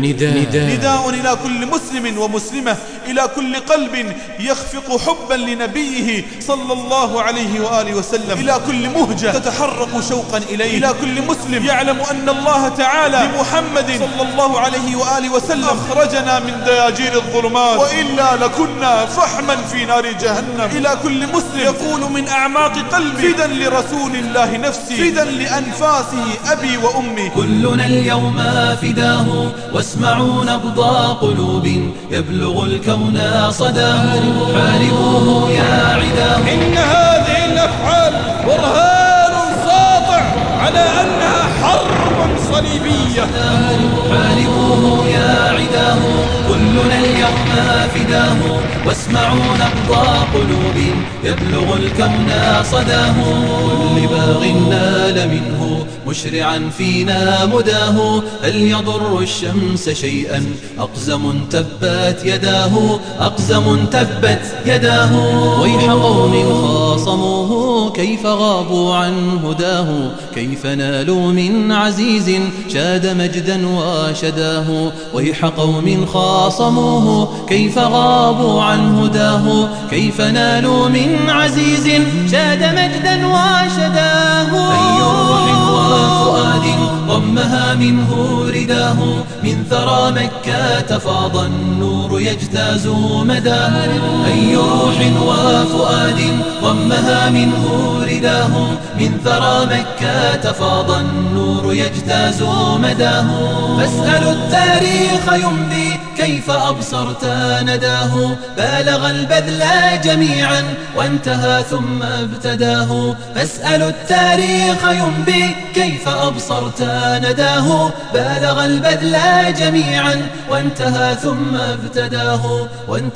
نداء إلى كل مسلم ومسلمة، إلى كل قلب يخفق حبا لنبيه صلى الله عليه وآله وسلم، إلى كل مهجة تتحرك شوقا إليه، إلى كل مسلم يعلم أن الله تعالى بمحمد صلى الله عليه وآله وسلم أخرجنا من دياجير الظلمات وإلا لكنا فحما في نار جهنم، إلى كل مسلم يقول من أعماق قلبي فدا لرسول الله نفسي، فدا لأنفاسه أبي وأمي. كلنا اليوم فداه، واسمعوا نبض قلوب يبلغ الكون صداه. حاربوه يا عداه. إن هذه الأفعال برهان ساطع على أنها حرب صليبية. حاربوه يا عداه. كلنا اليوم فداه، واسمعوا نبض قلوب يبلغ الكون صداه. كل باغ نال منه مشرعا فينا مداه. هل يضر الشمس شيئا أقزم تبت يداه، أقزم تبت يداه. ويح قوم خاصموه كيف غابوا عن هداه، كيف نالوا من عزيز شاد مجدا وشداه. ويح قوم خاصموه كيف غابوا عن هداه، كيف نالوا من عزيز شاد مجدا وشداه. أي روح وفؤاد ضمها منه رداه، من ثرى مكة فاض النور يجتاز مداه. أي روح وفؤاد ضمها منه رداه، من ثرى مكة فاض النور يجتاز مداه. فاسألوا التاريخ يمضي كيف أبصرت نداه، بالغ البذل جميعا وانتهى ثم ابتداه. فاسألوا التاريخ ينبي كيف أبصرت نداه، بالغ البذل جميعا وانتهى ثم ابتداه.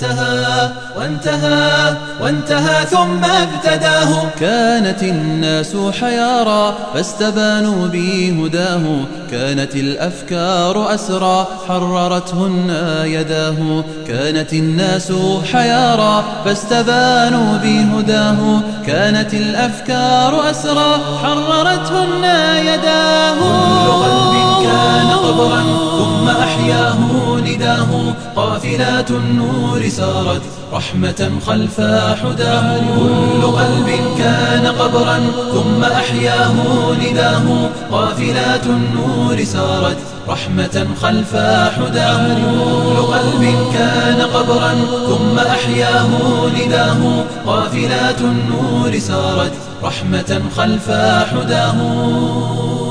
وانتهى ثم ابتداه. كانت الناس حيارى فاستبانوا بهداه، كانت الأفكار أسرى حررتهن يداه. كانت الناس حيارى فاستبانوا بهداه، كانت الأفكار أسرى حررتهن يداه. كل قلب كان قبرا ثم أحياه نداه، قافلات النور سارت رحمة خلف حداه. كل قلب كان قبرا ثم أحياه نداه، قافلات النور سارت رحمة خلف حداه. كل قلب كان قبرا ثم أحياه نداه، قافلات النور سارت رحمة خلف حداه.